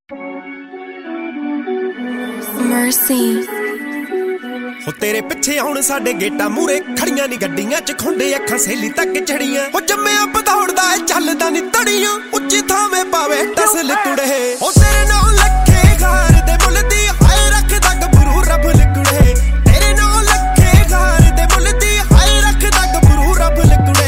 Mercy हो तेरे पिछे आउण साडे गेटा मूरे खड़ियां नी गड्डियां च खुंडे अखां सहेली तक चढ़ियां हो जम्मिया पदौड़दा ऐ चलदा नी तड़ियां उच्ची थावें पावे टसल कुड़े हो तेरे नाल लखे घार दे मुल दी हाय रखदा गबरू रब लिकुड़े तेरे नाल लखे घार दे मुल दी हाय रखदा गबरू रब लिकुड़े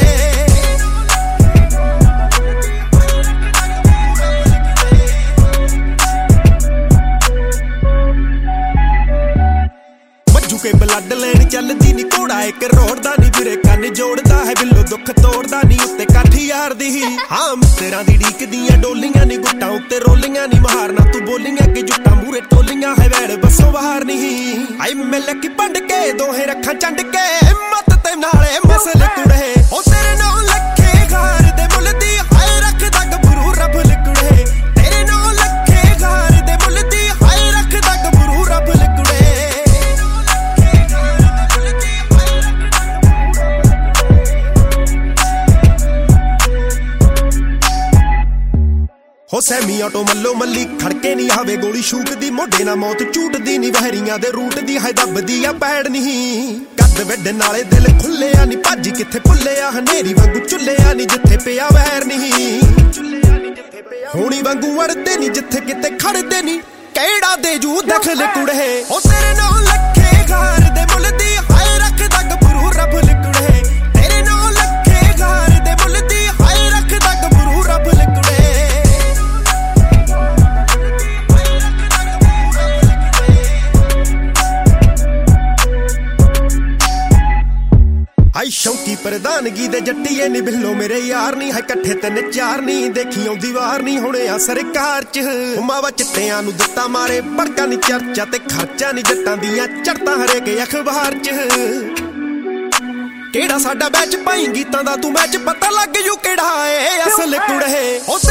के ब्लड लैन चलदी नी घोड़ा एक रोड़दा नी वीरे कन जोड़दा है बिल्लो दुख तोड़दा नी उत्ते काठी यार दी हां मित्तरां दी ढीकदियां डोलियां नी गुट्टां उत्ते रोलियां नी मारना तू बोलियां कि जुट्टां मूरे टोलियां है वैड़ बसों बाहर नहीं आई मिल की पंड के दोहे रखां चंड के हिम्मत ते नाले मसले कुड़े ओ तेरे नाल लखे घार दे मुल दी हाय रखदा गबरू रब लिकुड़े तेरे नाल लखे घार दे मुल दी हाय रखदा गबरू रब लिकुड़े हो सैमी ऑटो मल्लो मल्ली खड़के नी आवे गोली शूकदी मोढे ना मौत झूटदी नी वहरियां दे रूट दी है दबदी आ पैड़ नहीं कद वड्डे नाले दिल खुले आ नी भज किथे भुले आ हनेरी वांगू चुले आ नी जिथे पिया वैर नहीं होनी वांगू अड़दे नी जिथे किते खड़दे नी केड़ा दे जू दखल कुड़े ओ तेरे नाल लखे घार दे मुल दी हाय रखदा गबरू रब लिकुड़े तेरे नाल लखे घार दे मुल दी हाय रखदा गबरू रब लिकुड़े आई शौकी प्रधानगी दे जट्टीए नी बिल्लो मेरे यार नी है कट्ठे तेन चार नी देखी आउंदी वार नी हुणे आ सरकार च मावा चिट्टियां नू दित्ता मारे भड़का नी चर्चा ते खर्चा नी जट्टां दियां चढ़तां हरेक अखबार च केड़ा साडा बैच पाई गीतां दा तू मैच पता लग जू केड़ा ए असल कुड़े